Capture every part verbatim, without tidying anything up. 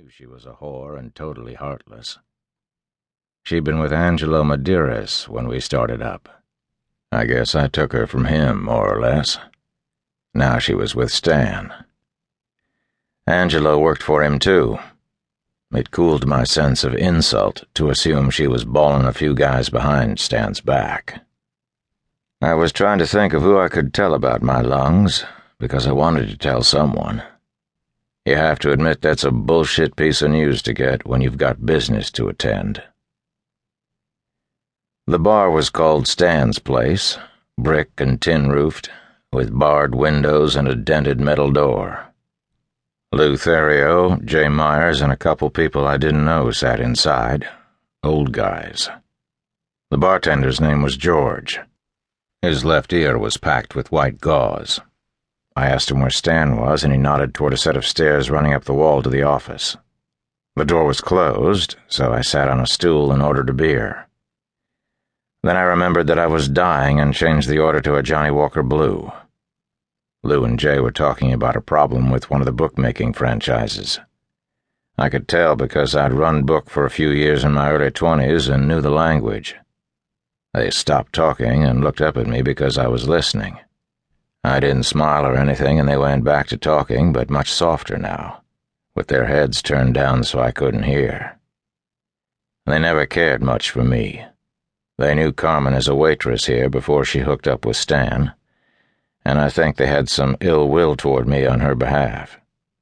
knew she was a whore and totally heartless. She'd been with Angelo Medeiros when we started up. I guess I took her from him, more or less. Now she was with Stan. Angelo worked for him, too. It cooled my sense of insult to assume she was balling a few guys behind Stan's back. I was trying to think of who I could tell about my lungs, because I wanted to tell someone. You have to admit that's a bullshit piece of news to get when you've got business to attend. The bar was called Stan's Place, brick and tin-roofed, with barred windows and a dented metal door. Lou Therio, Jay Myers, and a couple people I didn't know sat inside, old guys. The bartender's name was George. His left ear was packed with white gauze. I asked him where Stan was, and he nodded toward a set of stairs running up the wall to the office. The door was closed, so I sat on a stool and ordered a beer. Then I remembered that I was dying and changed the order to a Johnny Walker Blue. Lou and Jay were talking about a problem with one of the bookmaking franchises. I could tell because I'd run book for a few years in my early twenties and knew the language. They stopped talking and looked up at me because I was listening. I didn't smile or anything, and they went back to talking, but much softer now, with their heads turned down so I couldn't hear. They never cared much for me. They knew Carmen as a waitress here before she hooked up with Stan, and I think they had some ill will toward me on her behalf.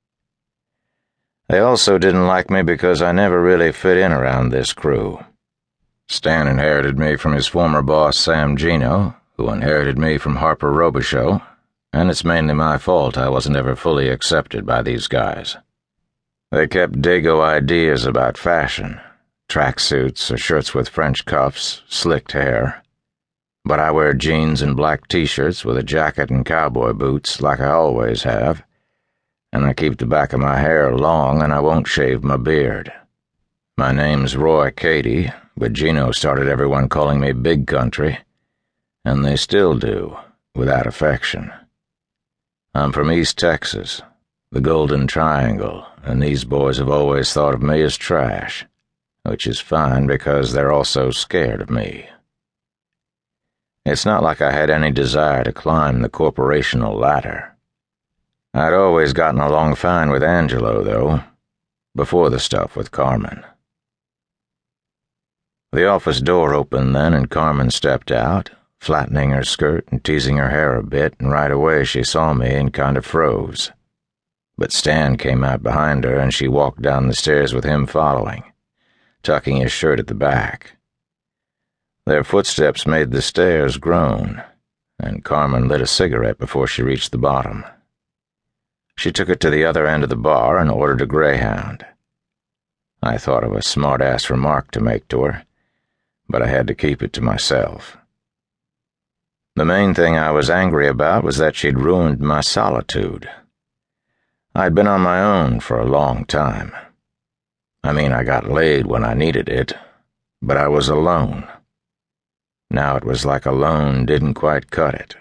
They also didn't like me because I never really fit in around this crew. Stan inherited me from his former boss, Sam Gino, who inherited me from Harper Robichaux, and it's mainly my fault I wasn't ever fully accepted by these guys. They kept Dago ideas about fashion, tracksuits or shirts with French cuffs, slicked hair, but I wear jeans and black t-shirts with a jacket and cowboy boots like I always have, and I keep the back of my hair long and I won't shave my beard. My name's Roy Cady, but Gino started everyone calling me Big Country, and they still do, without affection. I'm from East Texas, the Golden Triangle, and these boys have always thought of me as trash, which is fine because they're also scared of me. It's not like I had any desire to climb the corporational ladder. I'd always gotten along fine with Angelo, though, before the stuff with Carmen. The office door opened then, and Carmen stepped out, flattening her skirt and teasing her hair a bit, and right away she saw me and kind of froze. But Stan came out behind her, and she walked down the stairs with him following, tucking his shirt at the back. Their footsteps made the stairs groan, and Carmen lit a cigarette before she reached the bottom. She took it to the other end of the bar and ordered a Greyhound. I thought of a smart-ass remark to make to her, but I had to keep it to myself. The main thing I was angry about was that she'd ruined my solitude. I'd been on my own for a long time. I mean, I got laid when I needed it, but I was alone. Now it was like alone didn't quite cut it.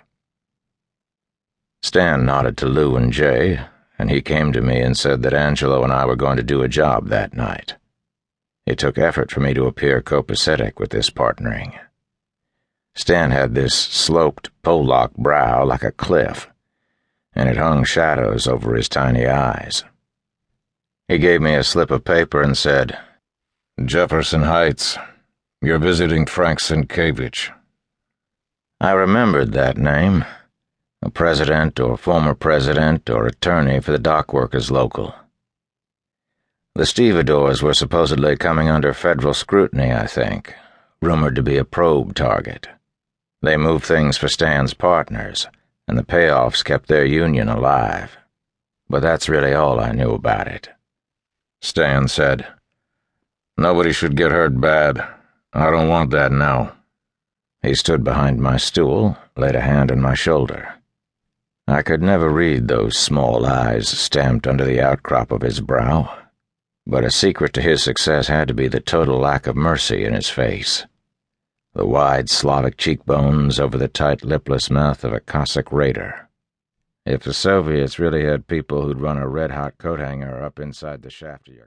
Stan nodded to Lou and Jay, and he came to me and said that Angelo and I were going to do a job that night. It took effort for me to appear copacetic with this partnering. Stan had this sloped, pole-lock brow like a cliff, and it hung shadows over his tiny eyes. He gave me a slip of paper and said, "Jefferson Heights. You're visiting Frank Sienkiewicz." I remembered that name, a president or former president or attorney for the dock workers local. The stevedores were supposedly coming under federal scrutiny, I think, rumored to be a probe target. They moved things for Stan's partners, and the payoffs kept their union alive. But that's really all I knew about it. Stan said, "Nobody should get hurt bad. I don't want that now." He stood behind my stool, laid a hand on my shoulder. I could never read those small eyes stamped under the outcrop of his brow, but a secret to his success had to be the total lack of mercy in his face. The wide Slavic cheekbones over the tight, lipless mouth of a Cossack raider. If the Soviets really had people who'd run a red-hot coat hanger up inside the shaft of your